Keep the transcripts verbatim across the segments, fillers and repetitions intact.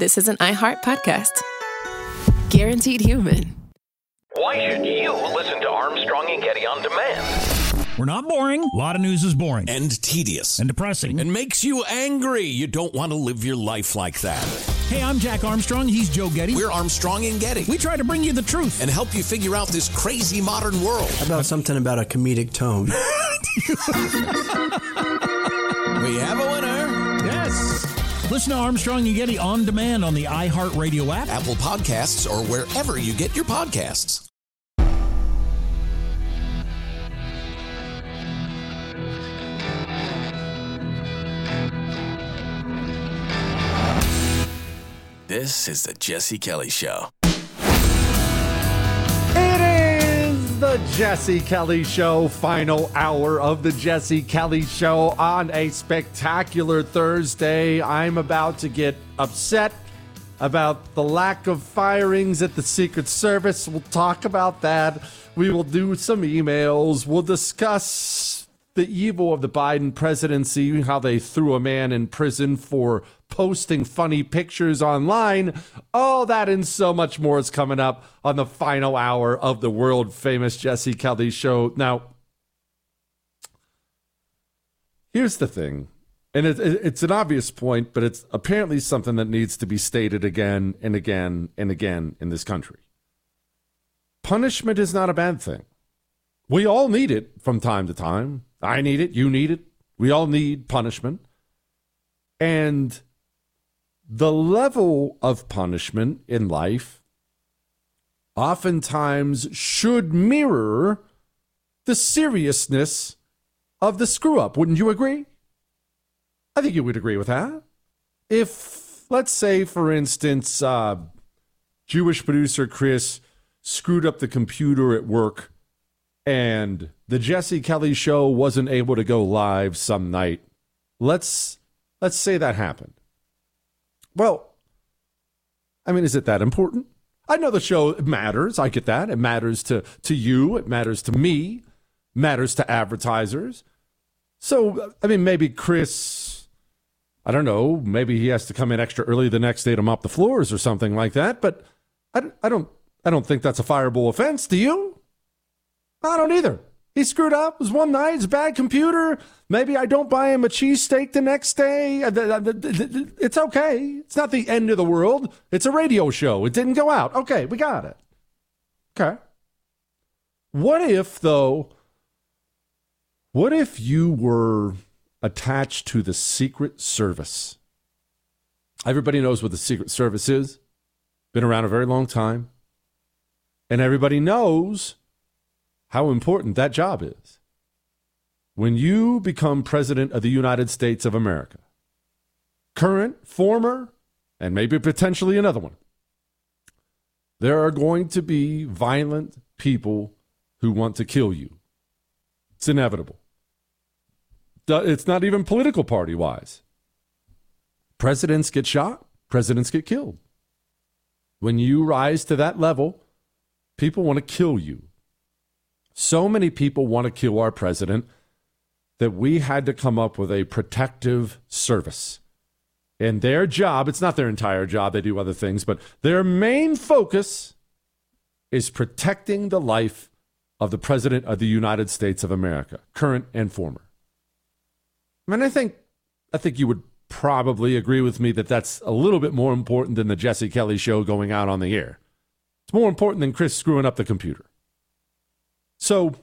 this is an iHeart podcast. Guaranteed human. Why should you listen to Armstrong and Getty on demand? We're not boring. A lot of news is boring. And tedious. And depressing. And makes you angry. You don't want to live your life like that. Hey, I'm Jack Armstrong. He's Joe Getty. We're Armstrong and Getty. We try to bring you the truth. And help you figure out this crazy modern world. How about something about a comedic tone? We have a winner. Yes. Listen to Armstrong and Getty on demand on the iHeartRadio app, Apple Podcasts, or wherever you get your podcasts. This is the Jesse Kelly Show. It is the Jesse Kelly Show, final hour of the Jesse Kelly Show on a spectacular Thursday. I'm about to get upset about the lack of firings at the Secret Service. We'll talk about that. We will do some emails. We'll discuss the evil of the Biden presidency, how they threw a man in prison for posting funny pictures online. All that and so much more is coming up on the final hour of the world famous Jesse Kelly Show. Now, here's the thing, and it, it, it's an obvious point, but it's apparently something that needs to be stated again and again and again in this country. Punishment is not a bad thing. We all need it from time to time. I need it. You need it. We all need punishment. And the level of punishment in life oftentimes should mirror the seriousness of the screw up. Wouldn't you agree? I think you would agree with that. If, let's say, for instance, uh, Jewish producer Chris screwed up the computer at work and the Jesse Kelly Show wasn't able to go live some night. Let's let's say that happened. Well, I mean, is it that important? I know the show matters. I get that. It matters to, to you. It matters to me. It matters to advertisers. So, I mean, maybe Chris, I don't know, maybe he has to come in extra early the next day to mop the floors or something like that. But I, I don't I don't think that's a fireable offense. Do you? I don't either. He screwed up. It was one night. It's a bad computer. Maybe I don't buy him a cheesesteak the next day. It's okay. It's not the end of the world. It's a radio show. It didn't go out. Okay, we got it. Okay. What if, though, what if you were attached to the Secret Service? Everybody knows what the Secret Service is. Been around a very long time. And everybody knows how important that job is. When you become president of the United States of America, current, former, and maybe potentially another one, there are going to be violent people who want to kill you. It's inevitable. It's not even political party-wise. Presidents get shot. Presidents get killed. When you rise to that level, people want to kill you. So many people want to kill our president that we had to come up with a protective service. And their job, it's not their entire job, they do other things, but their main focus is protecting the life of the president of the United States of America, current and former. I mean, I think, I think you would probably agree with me that that's a little bit more important than the Jesse Kelly Show going out on the air. It's more important than Chris screwing up the computer. So,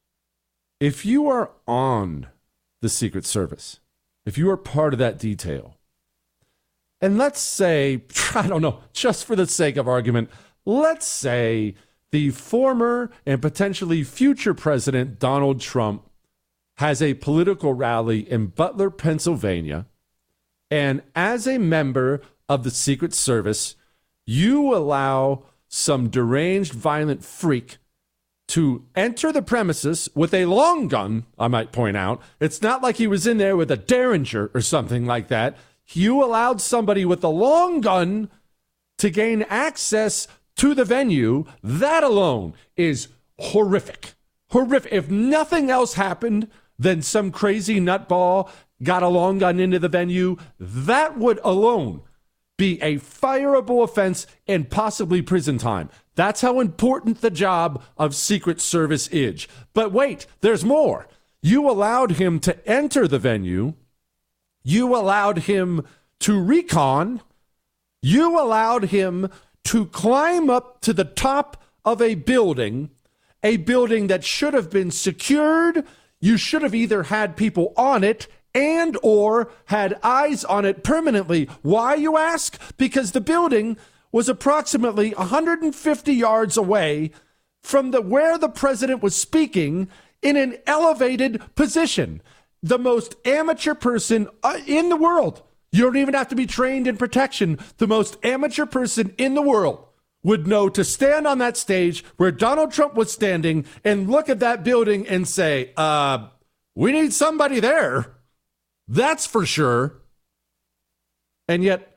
if you are on the Secret Service, if you are part of that detail, and let's say, I don't know, just for the sake of argument, let's say the former and potentially future president, Donald Trump, has a political rally in Butler, Pennsylvania, and as a member of the Secret Service, you allow some deranged, violent freak to enter the premises with a long gun, I might point out. It's not like he was in there with a Derringer or something like that. You allowed somebody with a long gun to gain access to the venue. That alone is horrific. Horrific. If nothing else happened, then some crazy nutball got a long gun into the venue. That would alone be a fireable offense and possibly prison time. That's how important the job of Secret Service is. But wait, there's more. You allowed him to enter the venue. You allowed him to recon. You allowed him to climb up to the top of a building, a building that should have been secured. You should have either had people on it and or had eyes on it permanently. Why, you ask? Because the building was approximately one hundred fifty yards away from the where the president was speaking in an elevated position. The most amateur person uh, in the world. You don't even have to be trained in protection. The most amateur person in the world would know to stand on that stage where Donald Trump was standing and look at that building and say, uh, we need somebody there. That's for sure. And yet,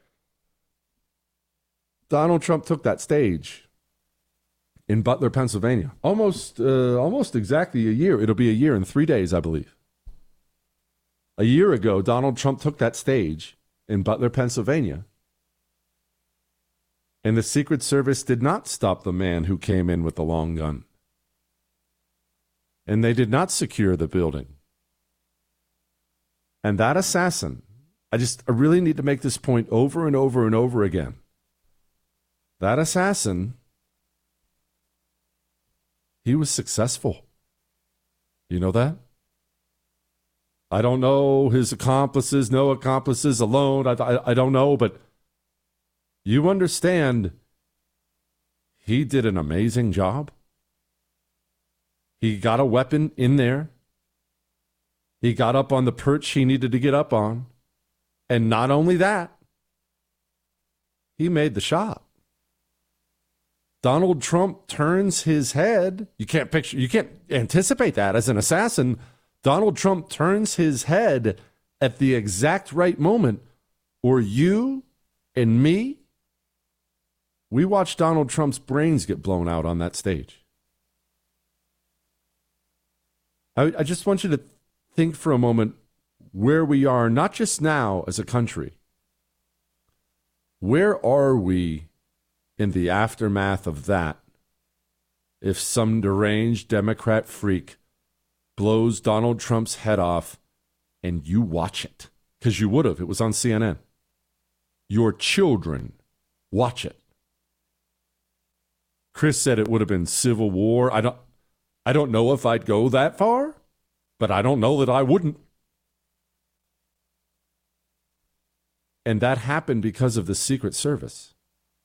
Donald Trump took that stage in Butler, Pennsylvania. Almost, uh, almost exactly a year. It'll be a year in three days, I believe. A year ago, Donald Trump took that stage in Butler, Pennsylvania. And the Secret Service did not stop the man who came in with the long gun. And they did not secure the building. And that assassin, I just I really need to make this point over and over and over again. That assassin, he was successful. You know that? I don't know his accomplices, no accomplices alone. I, I, I don't know, but you understand he did an amazing job. He got a weapon in there. He got up on the perch he needed to get up on. And not only that, he made the shot. Donald Trump turns his head. You can't picture, you can't anticipate that as an assassin. Donald Trump turns his head at the exact right moment, or you and me, we watched Donald Trump's brains get blown out on that stage. I, I just want you to think for a moment where we are, not just now as a country. Where are we in the aftermath of that if some deranged Democrat freak blows Donald Trump's head off and you watch it? Because you would have. It was on C N N. Your children watch it. Chris said it would have been civil war. I don't, I don't know if I'd go that far, but I don't know that I wouldn't. And that happened because of the Secret Service.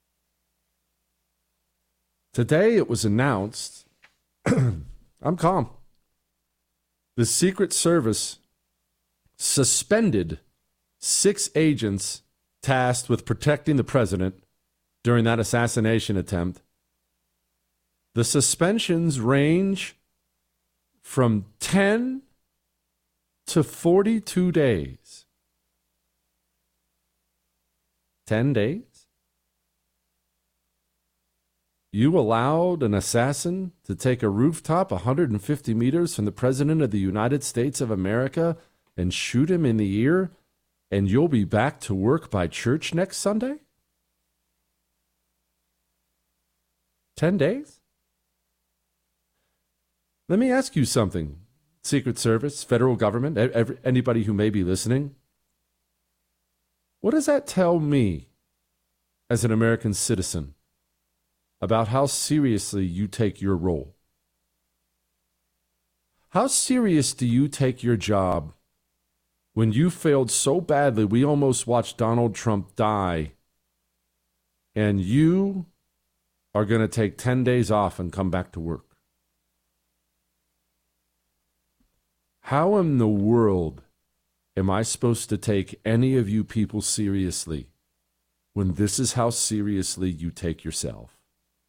Today it was announced, I'm calm. The Secret Service suspended six agents tasked with protecting the president during that assassination attempt. The suspensions range from ten to forty-two days. ten days? You allowed an assassin to take a rooftop one hundred fifty meters from the President of the United States of America and shoot him in the ear, and you'll be back to work by church next Sunday? Ten days? Let me ask you something, Secret Service, federal government, every, anybody who may be listening. What does that tell me as an American citizen about how seriously you take your role? How serious do you take your job when you failed so badly we almost watched Donald Trump die, and you are going to take ten days off and come back to work? How in the world am I supposed to take any of you people seriously when this is how seriously you take yourself?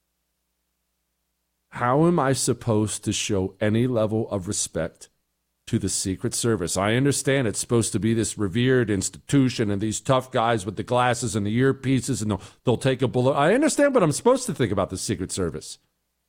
How am I supposed to show any level of respect to the Secret Service? I understand it's supposed to be this revered institution and these tough guys with the glasses and the earpieces, and they'll, they'll take a bullet. I understand what I'm supposed to think about the Secret Service.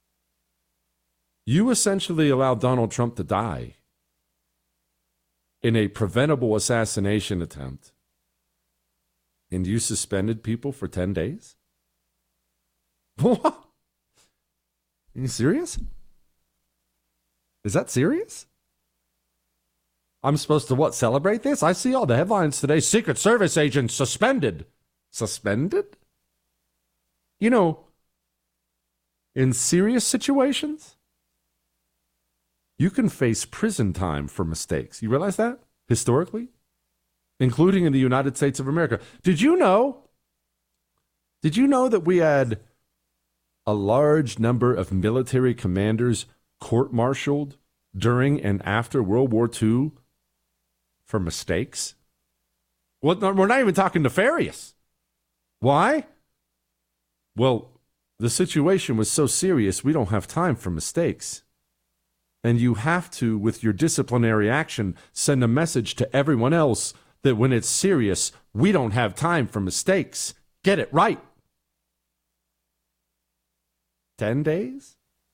You essentially allowed Donald Trump to die in a preventable assassination attempt. And you suspended people for ten days? What? Are you serious? Is that serious? I'm supposed to what, celebrate this? I see all the headlines today. Secret Service agents suspended. Suspended? You know, in serious situations, you can face prison time for mistakes. You realize that? Historically? Including in the United States of America. Did you know? Did you know that we had a large number of military commanders court-martialed during and after World War Two for mistakes? Well, we're not even talking nefarious. Why? Well, the situation was so serious, we don't have time for mistakes. And you have to, with your disciplinary action, send a message to everyone else that when it's serious, we don't have time for mistakes. Get it right. Ten days?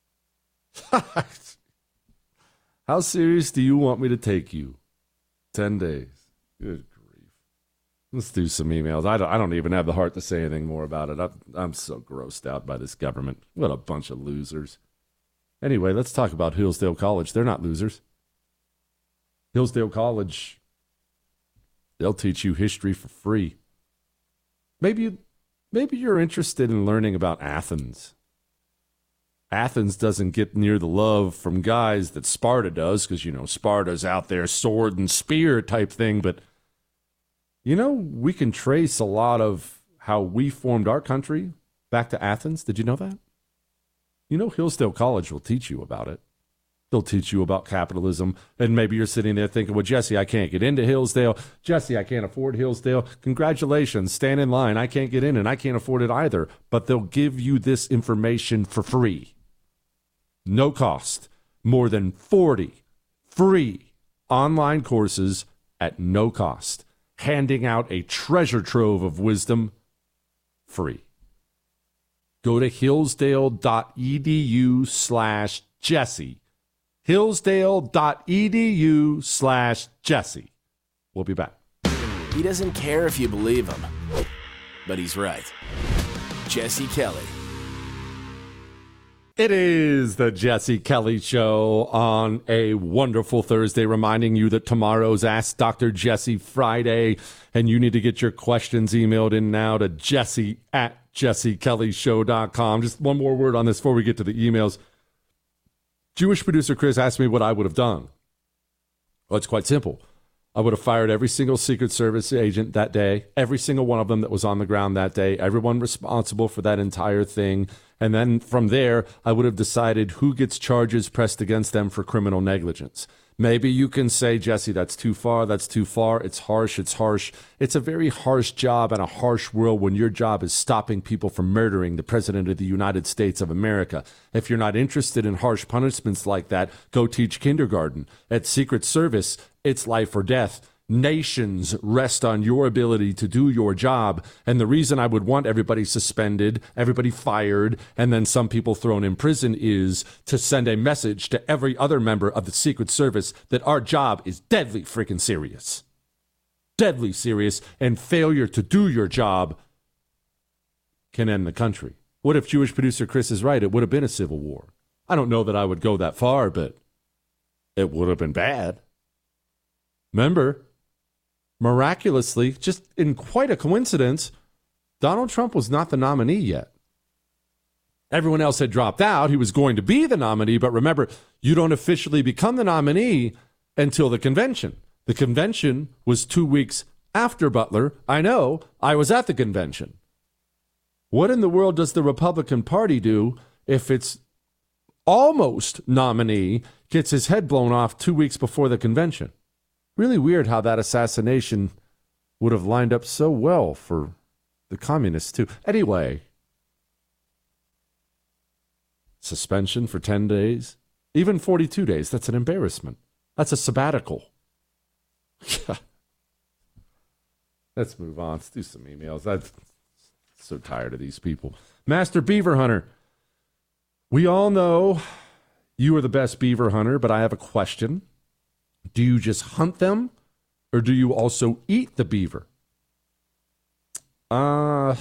How serious do you want me to take you? Ten days. Good grief. Let's do some emails. I don't, I don't even have the heart to say anything more about it. I'm, I'm so grossed out by this government. What a bunch of losers. Anyway, let's talk about Hillsdale College. They're not losers. Hillsdale College, they'll teach you history for free. Maybe, you, maybe you're interested in learning about Athens. Athens doesn't get near the love from guys that Sparta does, because, you know, Sparta's out there sword and spear type thing. But, you know, we can trace a lot of how we formed our country back to Athens. Did you know that? You know, Hillsdale College will teach you about it. They'll teach you about capitalism. And maybe you're sitting there thinking, well, Jesse, I can't get into Hillsdale. Jesse, I can't afford Hillsdale. Congratulations. Stand in line. I can't get in and I can't afford it either. But they'll give you this information for free. No cost. More than forty free online courses at no cost. Handing out a treasure trove of wisdom free. Go to hillsdale.edu slash Jesse. Hillsdale.edu slash Jesse. We'll be back. He doesn't care if you believe him, but he's right. Jesse Kelly. It is the Jesse Kelly Show on a wonderful Thursday, reminding you that tomorrow's Ask Doctor Jesse Friday, and you need to get your questions emailed in now to Jesse at jesse kelly show dot com. Just one more word on this before we get to the emails. Jewish producer Chris asked me what I would have done. Well, it's quite simple. I would have fired every single Secret Service agent that day, every single one of them that was on the ground that day, everyone responsible for that entire thing. And then from there, I would have decided who gets charges pressed against them for criminal negligence. Maybe you can say, Jesse, that's too far, that's too far, it's harsh, it's harsh. It's a very harsh job and a harsh world when your job is stopping people from murdering the President of the United States of America. If you're not interested in harsh punishments like that, go teach kindergarten. At Secret Service, it's life or death. Nations rest on your ability to do your job. And the reason I would want everybody suspended, everybody fired, and then some people thrown in prison is to send a message to every other member of the Secret Service that our job is deadly freaking serious. Deadly serious, and failure to do your job can end the country. What if Jewish producer Chris is right? It would have been a civil war. I don't know that I would go that far, but it would have been bad. Remember, miraculously, just in quite a coincidence, Donald Trump was not the nominee yet. Everyone else had dropped out. He was going to be the nominee, but remember, you don't officially become the nominee until the convention. The convention was two weeks after Butler. I know, I was at the convention. What in the world does the Republican Party do if its almost nominee gets his head blown off two weeks before the convention? Really weird how that assassination would have lined up so well for the communists, too. Anyway, suspension for ten days, even forty-two days. That's an embarrassment. That's a sabbatical. Let's move on. Let's do some emails. I'm so tired of these people. Master Beaver Hunter, we all know you are the best beaver hunter, but I have a question. Do you just hunt them, or do you also eat the beaver? Uh,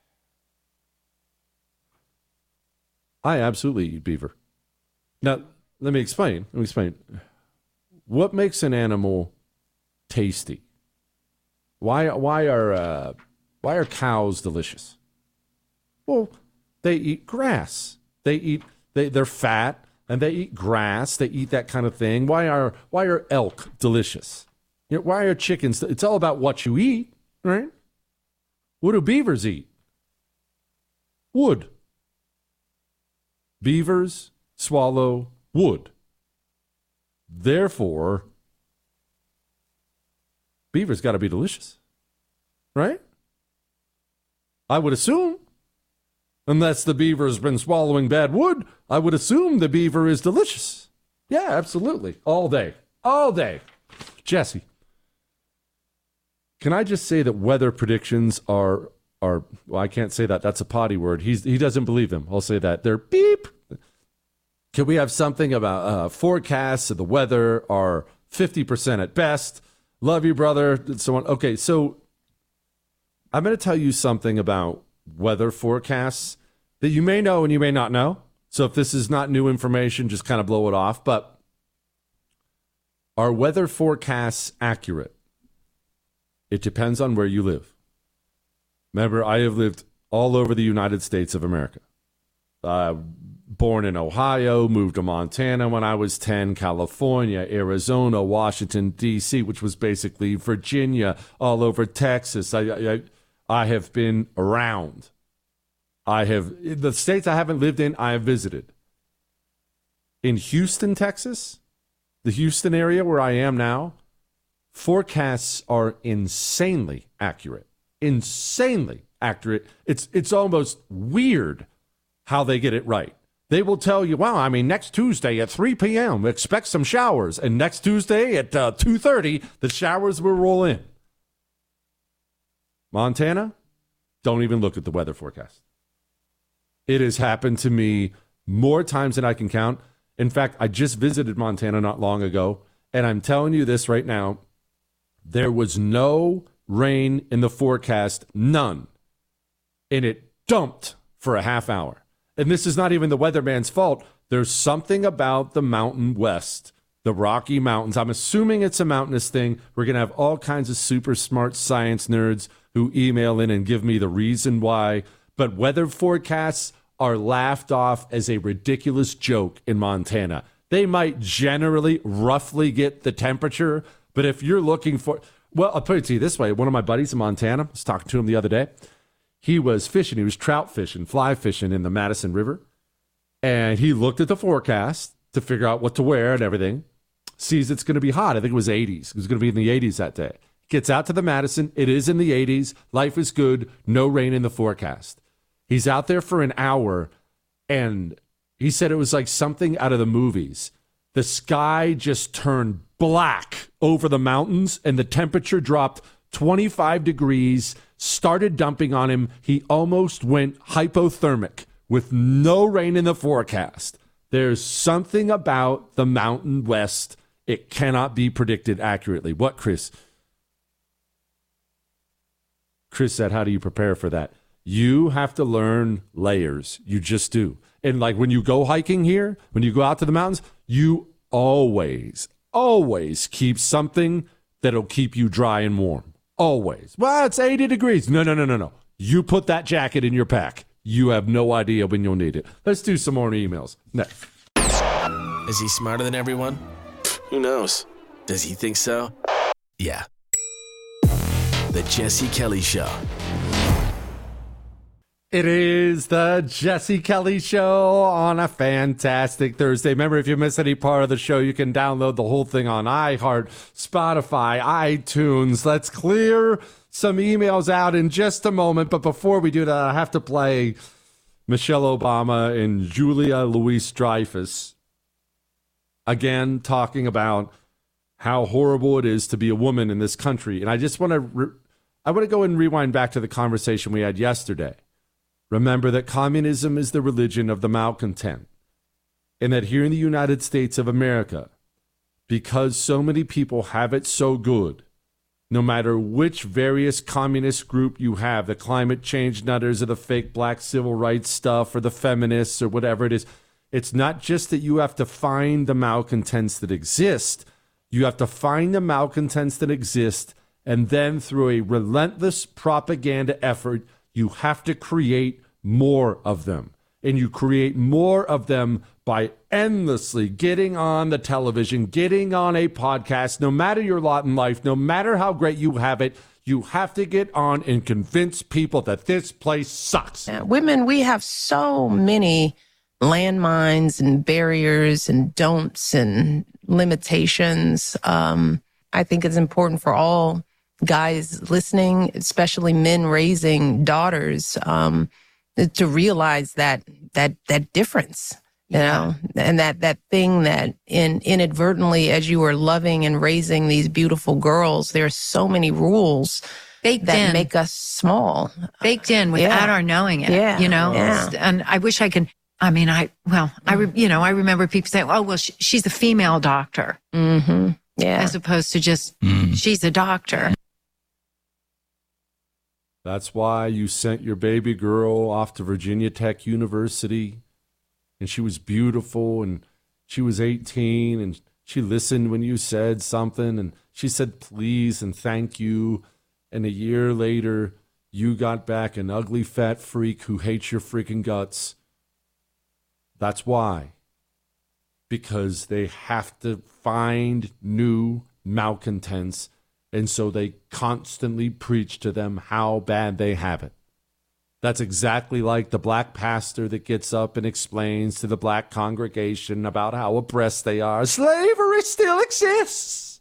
I absolutely eat beaver. Now, let me explain. Let me explain. What makes an animal tasty? Why? Why are uh, why are cows delicious? Well, they eat grass. They eat. They they're fat and they eat grass. They eat that kind of thing. Why are why are elk delicious? You know, why are chickens? It's all about what you eat, right? What do beavers eat? Wood. Beavers swallow wood. Therefore, beaver's got to be delicious, right? I would assume. Unless the beaver's been swallowing bad wood, I would assume the beaver is delicious. Yeah, absolutely. All day. All day. Jesse, can I just say that weather predictions are, are well, I can't say that. That's a potty word. He's, he doesn't believe them. I'll say that. They're beep. Can we have something about uh, forecasts of the weather are fifty percent at best? Love you, brother. So on. Okay, so I'm going to tell you something about weather forecasts that you may know and you may not know. So if this is not new information, just kind of blow it off. But are weather forecasts accurate? It depends on where you live. Remember, I have lived all over the United States of America. Uh, born in Ohio, moved to Montana when I was ten, California, Arizona, Washington, D C, which was basically Virginia, all over Texas. I, I, I have been around. I have, the states I haven't lived in, I have visited. In Houston, Texas, the Houston area where I am now, forecasts are insanely accurate. Insanely accurate. It's it's almost weird how they get it right. They will tell you, wow, I mean, next Tuesday at three p.m., expect some showers. And next Tuesday at uh, two thirty, the showers will roll in. Montana, don't even look at the weather forecast. It has happened to me more times than I can count. In fact, I just visited Montana not long ago, and I'm telling you this right now. There was no rain in the forecast, none. And it dumped for a half hour. And this is not even the weatherman's fault. There's something about the Mountain West, the Rocky Mountains. I'm assuming it's a mountainous thing. We're going to have all kinds of super smart science nerds who email in and give me the reason why. But weather forecasts are laughed off as a ridiculous joke in Montana. They might generally roughly get the temperature, but if you're looking for, well, I'll put it to you this way. One of my buddies in Montana, I was talking to him the other day. He was fishing. He was trout fishing, fly fishing in the Madison River. And he looked at the forecast to figure out what to wear and everything. Sees it's going to be hot. I think it was eighties. It was going to be in the eighties that day. Gets out to the Madison. It is in the eighties. Life is good. No rain in the forecast. He's out there for an hour, and he said it was like something out of the movies. The sky just turned black over the mountains, and the temperature dropped twenty-five degrees, started dumping on him. He almost went hypothermic with no rain in the forecast. There's something about the Mountain West. It cannot be predicted accurately. What, Chris? Chris said, how do you prepare for that? You have to learn layers. You just do. And like when you go hiking here, when you go out to the mountains, you always, always keep something that'll keep you dry and warm. Always. Well, it's eighty degrees. No, no, no, no, no. You put that jacket in your pack. You have no idea when you'll need it. Let's do some more emails. Next. Is he smarter than everyone? Who knows? Does he think so? Yeah. The Jesse Kelly Show. It is the Jesse Kelly Show on a fantastic Thursday. Remember, if you miss any part of the show, you can download the whole thing on iHeart, Spotify, iTunes. Let's clear some emails out in just a moment. But before we do that, I have to play Michelle Obama and Julia Louis-Dreyfus again, talking about how horrible it is to be a woman in this country. And I just want to, re- I want to go and rewind back to the conversation we had yesterday. Remember that communism is the religion of the malcontent, and that here in the United States of America, because so many people have it so good, no matter which various communist group you have, the climate change nutters or the fake black civil rights stuff or the feminists or whatever it is, it's not just that you have to find the malcontents that exist. You have to find the malcontents that exist, and then through a relentless propaganda effort, you have to create more of them. And you create more of them by endlessly getting on the television, getting on a podcast. No matter your lot in life, no matter how great you have it, you have to get on and convince people that this place sucks. Yeah, women, we have so many landmines and barriers and don'ts and limitations. Um, I think it's important for all guys listening, especially men raising daughters, um, to realize that that that difference, you yeah. know, and that that thing that in inadvertently, as you are loving and raising these beautiful girls, there are so many rules baked that in. make us small, baked in without yeah. our knowing it. Yeah. You know, yeah. and I wish I could. I mean, I well, I re, you know, I remember people saying, "Oh, well, she, she's a female doctor," mm-hmm. yeah, as opposed to just Mm. she's a doctor. That's why you sent your baby girl off to Virginia Tech University, and she was beautiful, and she was eighteen, and she listened when you said something, and she said please and thank you, and a year later, you got back an ugly fat freak who hates your freaking guts. That's why. Because they have to find new malcontents, and so they constantly preach to them how bad they have it. That's exactly like the black pastor that gets up and explains to the black congregation about how oppressed they are. Slavery still exists.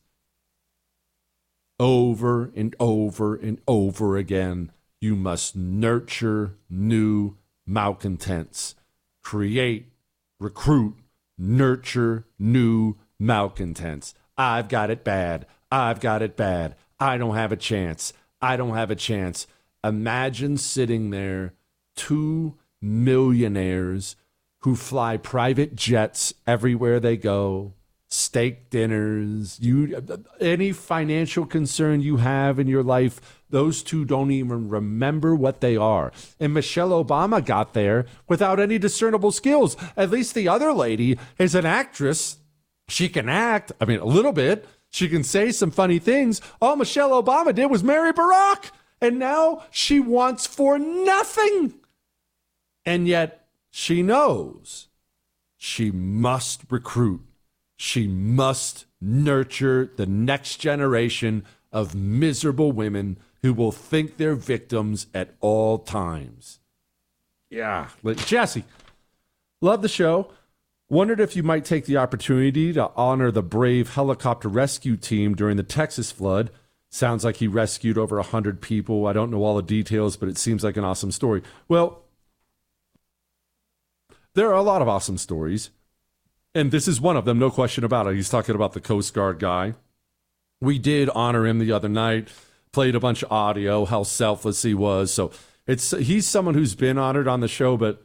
Over and over and over again, you must nurture new malcontents. Create, recruit, nurture new malcontents. I've got it bad. I've got it bad. I don't have a chance. I don't have a chance. Imagine sitting there, two millionaires who fly private jets everywhere they go, steak dinners, you any financial concern you have in your life, those two don't even remember what they are. And Michelle Obama got there without any discernible skills. At least the other lady is an actress. She can act, I mean, a little bit. She can say some funny things. All Michelle Obama did was marry Barack. And now she wants for nothing. And yet she knows she must recruit. She must nurture the next generation of miserable women who will think they're victims at all times. Yeah. Jesse, love the show. Wondered if you might take the opportunity to honor the brave helicopter rescue team during the Texas flood. Sounds like he rescued over one hundred people. I don't know all the details, but it seems like an awesome story. Well, there are a lot of awesome stories, and this is one of them, no question about it. He's talking about the Coast Guard guy. We did honor him the other night, played a bunch of audio, how selfless he was. So it's he's someone who's been honored on the show, but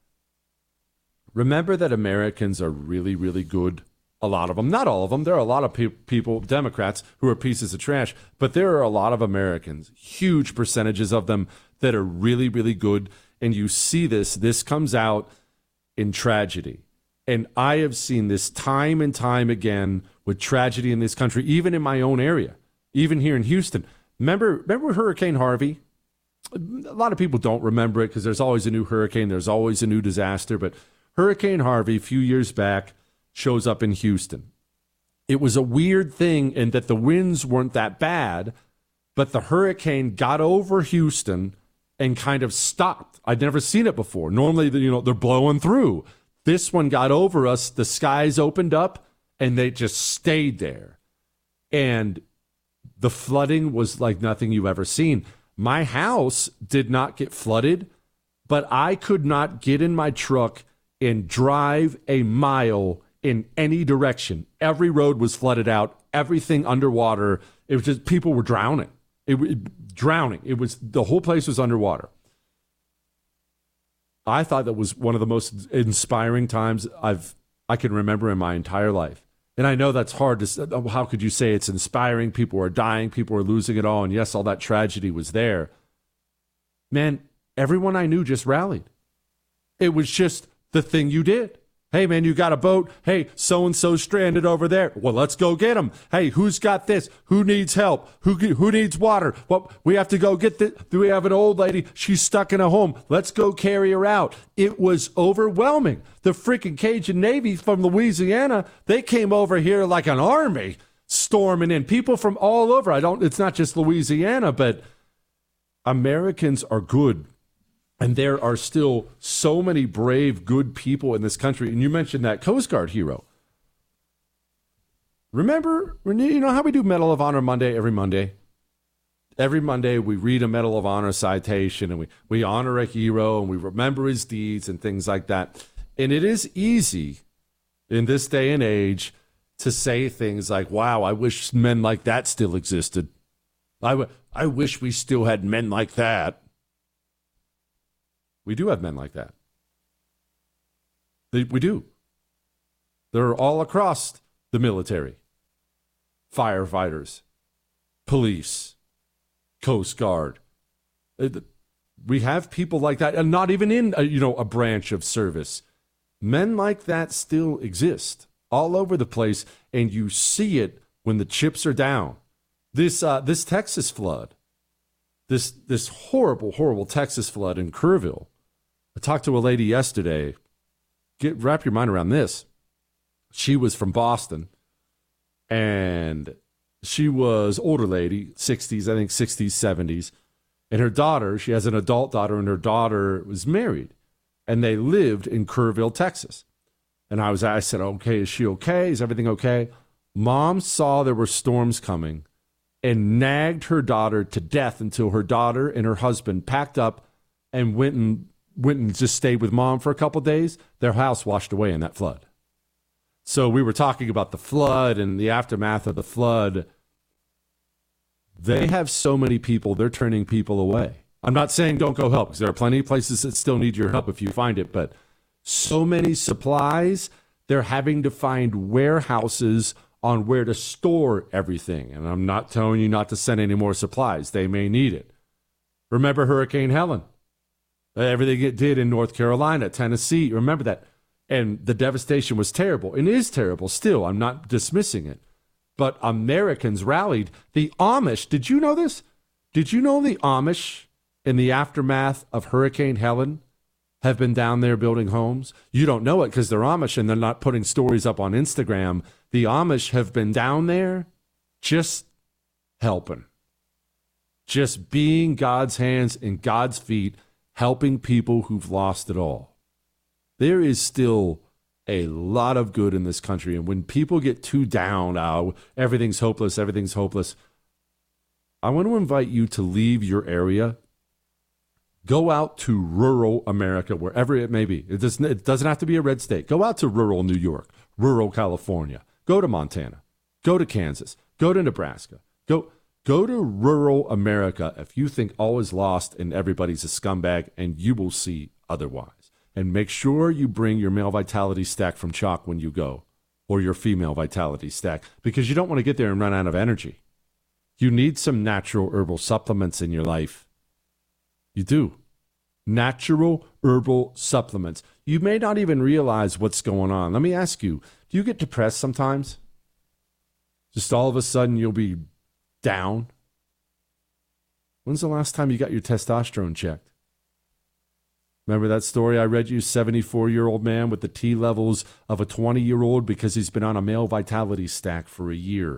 remember that Americans are really, really good. A lot of them, not all of them. There are a lot of pe- people, Democrats, who are pieces of trash, but there are a lot of Americans, huge percentages of them that are really, really good. And you see this, this comes out in tragedy. And I have seen this time and time again with tragedy in this country, even in my own area, even here in Houston. Remember, remember Hurricane Harvey? A lot of people don't remember it because there's always a new hurricane. There's always a new disaster. But Hurricane Harvey, a few years back, shows up in Houston. It was a weird thing in that the winds weren't that bad, but the hurricane got over Houston and kind of stopped. I'd never seen it before. Normally, you know, they're blowing through. This one got over us, the skies opened up, and they just stayed there. And the flooding was like nothing you've ever seen. My house did not get flooded, but I could not get in my truck and drive a mile in any direction. Every road was flooded out, everything underwater. It was just, people were drowning. It, it drowning. It was, the whole place was underwater. I thought that was one of the most inspiring times I've, I can remember in my entire life. And I know that's hard to, how could you say it's inspiring? People are dying, people are losing it all. And yes, all that tragedy was there. Man, everyone I knew just rallied. It was just the thing you did. Hey, man, you got a boat. Hey, so-and-so stranded over there. Well, let's go get them. Hey, who's got this? Who needs help? Who who needs water? Well, we have to go get the, do we have an old lady? She's stuck in a home. Let's go carry her out. It was overwhelming. The freaking Cajun Navy from Louisiana, they came over here like an army storming in. People from all over. I don't, it's not just Louisiana, but Americans are good. And there are still so many brave, good people in this country. And you mentioned that Coast Guard hero. Remember, you know how we do Medal of Honor Monday every Monday? Every Monday we read a Medal of Honor citation and we, we honor a hero and we remember his deeds and things like that. And it is easy in this day and age to say things like, wow, I wish men like that still existed. I, w- I wish we still had men like that. We do have men like that. They, we do. They're all across the military. Firefighters, police, Coast Guard. We have people like that, and not even in a, you know, a branch of service. Men like that still exist all over the place, and you see it when the chips are down. This uh, this Texas flood, this this horrible, horrible Texas flood in Kerrville. I talked to a lady yesterday. Get wrap your mind around this. She was from Boston, and she was older lady, sixties, I think sixties, seventies. And her daughter, she has an adult daughter, and her daughter was married, and they lived in Kerrville, Texas. And I was, I said, okay, is she okay? Is everything okay? Mom saw there were storms coming and nagged her daughter to death until her daughter and her husband packed up and went and went and just stayed with mom for a couple of days. Their house washed away in that flood. So we were talking about the flood and the aftermath of the flood. They have so many people, they're turning people away. I'm not saying don't go help, because there are plenty of places that still need your help if you find it, but so many supplies, they're having to find warehouses on where to store everything. And I'm not telling you not to send any more supplies. They may need it. Remember Hurricane Helen? Everything it did in North Carolina, Tennessee, remember that. And the devastation was terrible. And it is terrible still. I'm not dismissing it. But Americans rallied. The Amish, did you know this? Did you know the Amish, in the aftermath of Hurricane Helen, have been down there building homes? You don't know it because they're Amish and they're not putting stories up on Instagram. The Amish have been down there just helping. Just being God's hands and God's feet, helping people who've lost it all. There is still a lot of good in this country. And when people get too down, oh, everything's hopeless, everything's hopeless, I want to invite you to leave your area. Go out to rural America, wherever it may be. It doesn't, it doesn't have to be a red state. Go out to rural New York, rural California. Go to Montana. Go to Kansas. Go to Nebraska. Go... Go to rural America if you think all is lost and everybody's a scumbag, and you will see otherwise. And make sure you bring your male vitality stack from Chalk when you go, or your female vitality stack, because you don't want to get there and run out of energy. You need some natural herbal supplements in your life. You do. Natural herbal supplements. You may not even realize what's going on. Let me ask you, do you get depressed sometimes? Just all of a sudden you'll be down? When's the last time you got your testosterone checked? Remember that story I read you, seventy-four-year-old man with the T levels of a twenty-year-old because he's been on a male vitality stack for a year.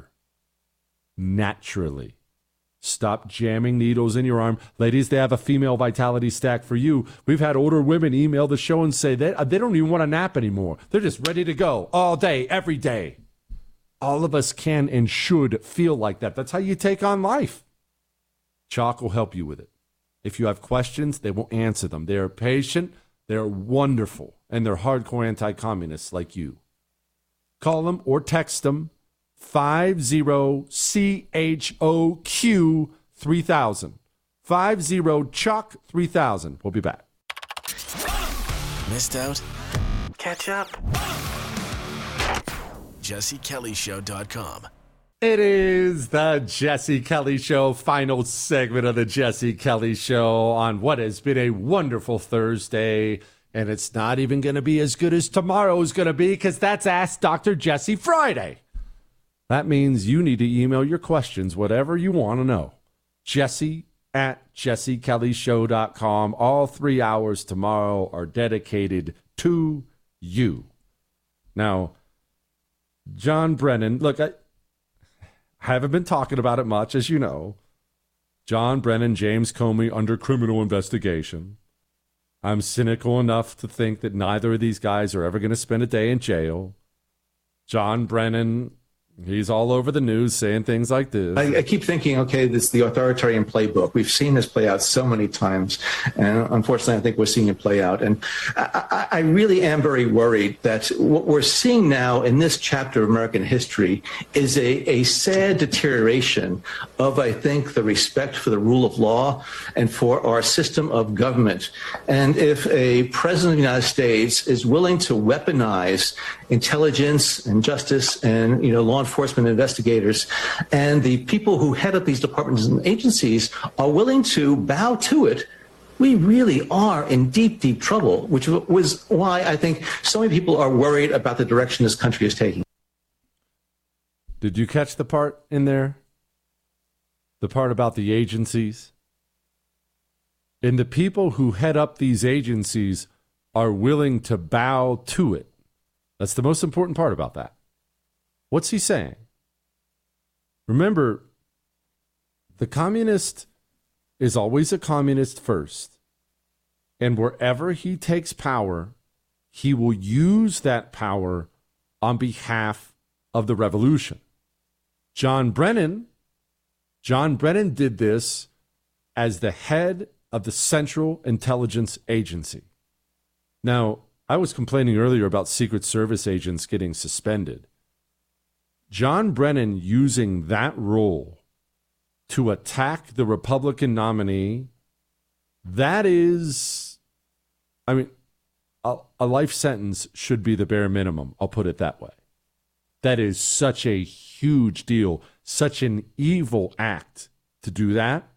Naturally. Stop jamming needles in your arm. Ladies, they have a female vitality stack for you. We've had older women email the show and say that they don't even want to nap anymore. They're just ready to go all day, every day. All of us can and should feel like that. That's how you take on life. Chalk will help you with it. If you have questions, they will answer them. They are patient, they're wonderful, and they're hardcore anti-communists like you. Call them or text them five zero C H O Q three thousand. five zero Chalk three thousand. We'll be back. Missed out? Catch up. jesse kelly show dot com. It is the Jesse Kelly Show, final segment of the Jesse Kelly Show on what has been a wonderful Thursday. And it's not even going to be as good as tomorrow is going to be because that's Ask Doctor Jesse Friday. That means you need to email your questions, whatever you want to know. Jesse at jesse kelly show dot com. All three hours tomorrow are dedicated to you. Now, John Brennan, look, I haven't been talking about it much, as you know. John Brennan, James Comey under criminal investigation. I'm cynical enough to think that neither of these guys are ever going to spend a day in jail. John Brennan, he's all over the news saying things like this. I, I keep thinking, okay, this is the authoritarian playbook. We've seen this play out so many times. And unfortunately, I think we're seeing it play out. And I, I really am very worried that what we're seeing now in this chapter of American history is a, a sad deterioration of, I think, the respect for the rule of law and for our system of government. And if a president of the United States is willing to weaponize intelligence and justice and, you know, law enforcement investigators, and the people who head up these departments and agencies are willing to bow to it, we really are in deep, deep trouble, which was why I think so many people are worried about the direction this country is taking. Did you catch the part in there? The part about the agencies? And the people who head up these agencies are willing to bow to it. That's the most important part about that. What's he saying? Remember, the communist is always a communist first. And wherever he takes power, he will use that power on behalf of the revolution. John Brennan, John Brennan did this as the head of the Central Intelligence Agency. Now, I was complaining earlier about Secret Service agents getting suspended. John Brennan using that role to attack the Republican nominee, that is, I mean, a, a life sentence should be the bare minimum. I'll put it that way. That is such a huge deal, such an evil act to do that.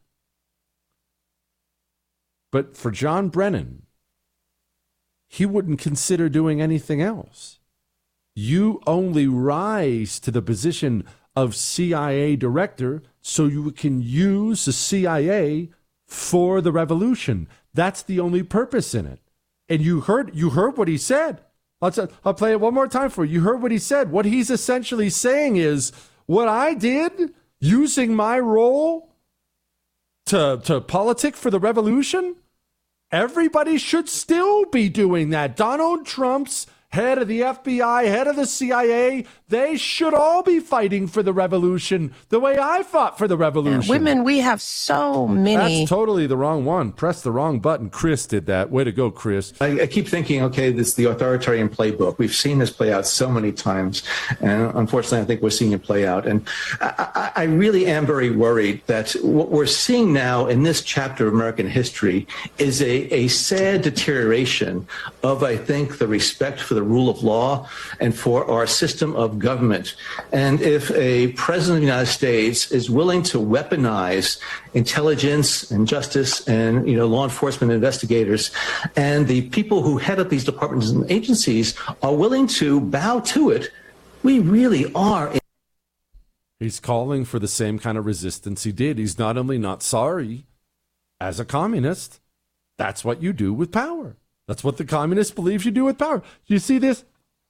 But for John Brennan, he wouldn't consider doing anything else. You only rise to the position of C I A director so you can use the C I A for the revolution. That's the only purpose in it. And you heard you heard what he said. I'll, t- I'll play it one more time for you. You heard what he said. What he's essentially saying is, what I did, using my role to, to politic for the revolution, everybody should still be doing that. Donald Trump's head of the F B I, head of the C I A, they should all be fighting for the revolution the way I fought for the revolution. Yeah, women, we have so many. That's totally the wrong one. Press the wrong button. Chris did that. Way to go, Chris. I, I keep thinking, okay, this is the authoritarian playbook. We've seen this play out so many times. And unfortunately, I think we're seeing it play out. And I, I really am very worried that what we're seeing now in this chapter of American history is a, a sad deterioration of, I think, the respect for the rule of law and for our system of government. And if a president of the United States is willing to weaponize intelligence and justice and, you know, law enforcement investigators, and the people who head up these departments and agencies are willing to bow to it, we really are. In- He's calling for the same kind of resistance he did. He's not only not sorry, as a communist, that's what you do with power. That's what the communist believes you do with power. You see this?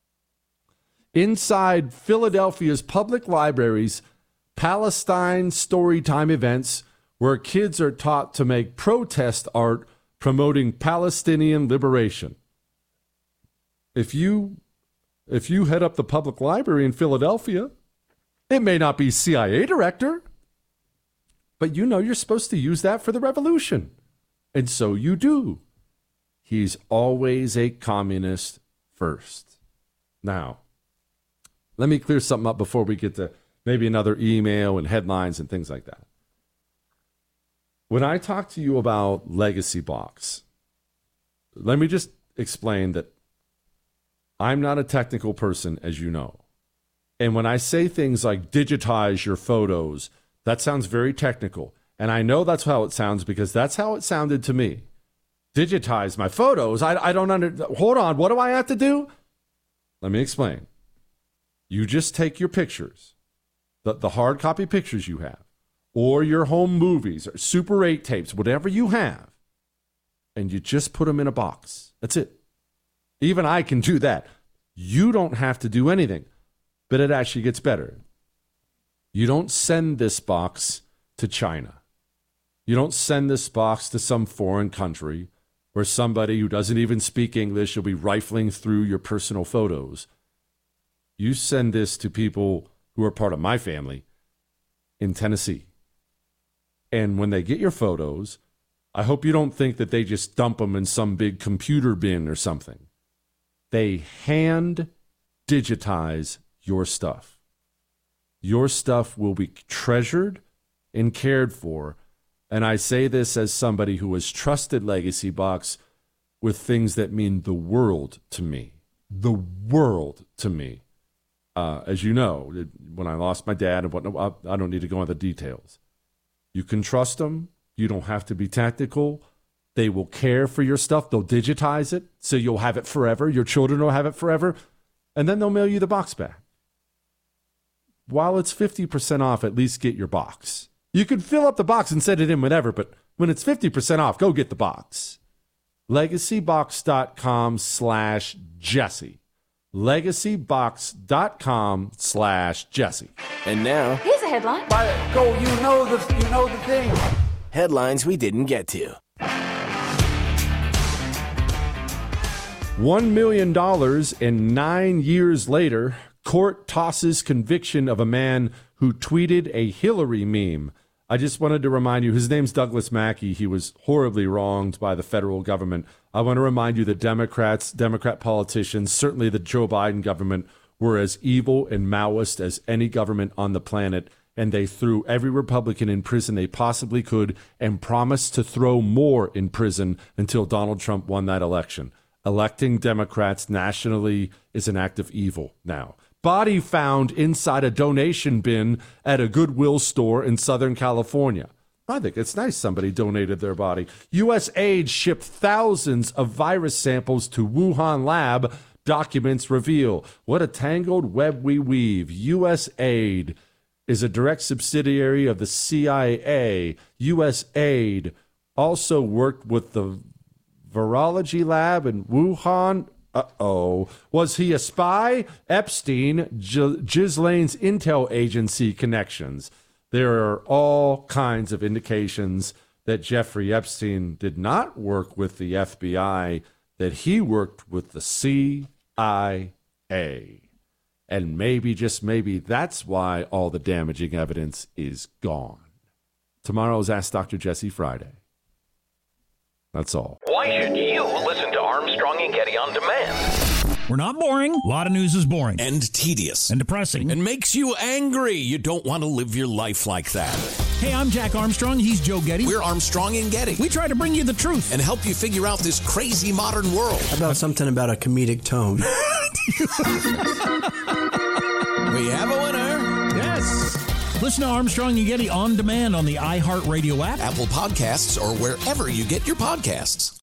Inside Philadelphia's public libraries, Palestine Storytime events where kids are taught to make protest art promoting Palestinian liberation. If you, if you head up the public library in Philadelphia, it may not be C I A director, but you know you're supposed to use that for the revolution. And so you do. He's always a communist first. Now, let me clear something up before we get to maybe another email and headlines and things like that. When I talk to you about Legacy Box, let me just explain that I'm not a technical person, as you know. And when I say things like digitize your photos, that sounds very technical. And I know that's how it sounds because that's how it sounded to me. Digitize my photos? I, I don't under... Hold on, what do I have to do? Let me explain. You just take your pictures, the, the hard copy pictures you have, or your home movies, or Super eight tapes, whatever you have, and you just put them in a box. That's it. Even I can do that. You don't have to do anything, but it actually gets better. You don't send this box to China. You don't send this box to some foreign country where somebody who doesn't even speak English will be rifling through your personal photos. You send this to people who are part of my family in Tennessee. And when they get your photos, I hope you don't think that they just dump them in some big computer bin or something. They hand digitize your stuff. Your stuff will be treasured and cared for. And I say this as somebody who has trusted Legacy Box with things that mean the world to me. The world to me. Uh, as you know, when I lost my dad and whatnot, I don't need to go into the details. You can trust them. You don't have to be tactical. They will care for your stuff. They'll digitize it, so you'll have it forever. Your children will have it forever. And then they'll mail you the box back. While it's fifty percent off, at least get your box. You can fill up the box and send it in whenever, but when it's fifty percent off, go get the box. LegacyBox.com slash Jesse. LegacyBox.com slash Jesse. And now, here's a headline. Go, you know the, you know the thing. Headlines we didn't get to. One million dollars and nine years later, court tosses conviction of a man who tweeted a Hillary meme. I just wanted to remind you, his name's Douglas Mackey. He was horribly wronged by the federal government. I want to remind you that Democrats, Democrat politicians, certainly the Joe Biden government, were as evil and Maoist as any government on the planet, and they threw every Republican in prison they possibly could and promised to throw more in prison until Donald Trump won that election. Electing Democrats nationally is an act of evil now. Body found inside a donation bin at a Goodwill store in Southern California. I think it's nice somebody donated their body. U S aid shipped thousands of virus samples to Wuhan lab, documents reveal. What a tangled web we weave. U S aid is a direct subsidiary of the C I A. U S aid also worked with the virology lab in Wuhan. Uh-oh. Was he a spy? Epstein, G- Ghislaine's intel agency connections. There are all kinds of indications that Jeffrey Epstein did not work with the F B I, that he worked with the C I A. And maybe, just maybe, that's why all the damaging evidence is gone. Tomorrow's Ask Doctor Jesse Friday. That's all. Why should you listen to Armstrong and Getty on demand? We're not boring. A lot of news is boring. And tedious. And depressing. And makes you angry. You don't want to live your life like that. Hey, I'm Jack Armstrong. He's Joe Getty. We're Armstrong and Getty. We try to bring you the truth. And help you figure out this crazy modern world. How about something about a comedic tone? We have a winner. Yes. Listen to Armstrong and Getty on demand on the iHeartRadio app, Apple Podcasts, or wherever you get your podcasts.